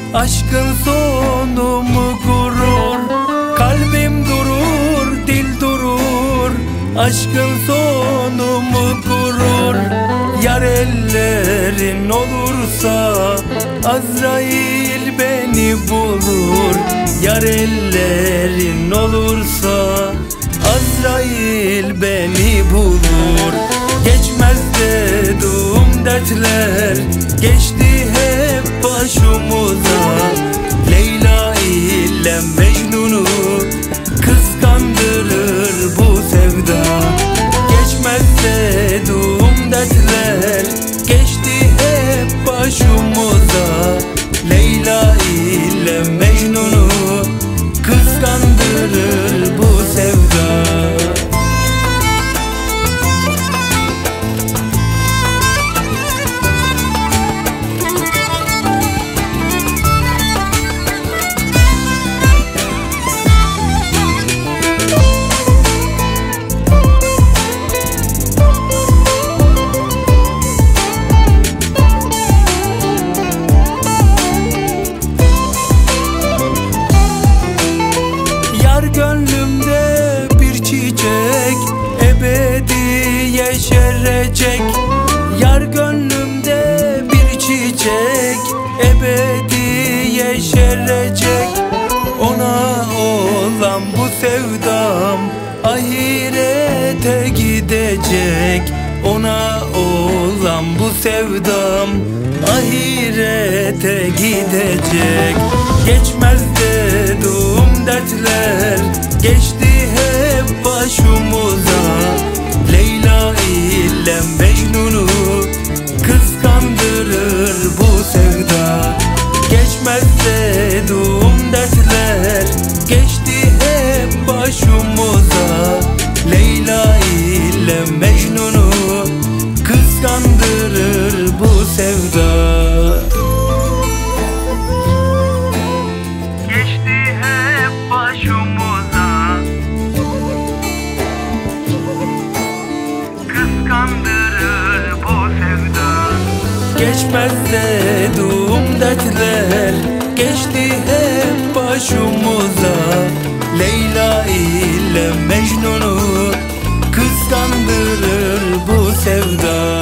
Aşkın sonu mu gurur? Kalbim durur, dil durur. Aşkın sonu mu gurur? Yar ellerin olursa Azrail beni bulur. Yar ellerin olursa Azrail beni bulur. Geçmez dediğim dertler geçti hep başımıza. Leyla ile Mecnun'u kıskandırır bu sevda. Geçmez dediğim dertler geçti hep başımıza. Leyla ile Mecnun'u kıskandırır bu sevda. Gönlümde bir çiçek ebedi yeşerecek. Yar gönlümde bir çiçek ebedi yeşerecek. Ona olan bu sevdam ahirete gidecek. Ona olan bu sevdam ahirete gidecek. Geçmez dediğim dertler geçti hep başımıza. Leyla ile Mecnun'u kıskandırır bu sevda. Geçmez dediğim dertler geçti hep başımıza. Leyla ile Mecnun'u kıskandırır bu sevda. Kıskandırır bu sevda. Geçmez dediğim dertler geçti hep başımıza. Leyla ile Mecnun'u kıskandırır bu sevda.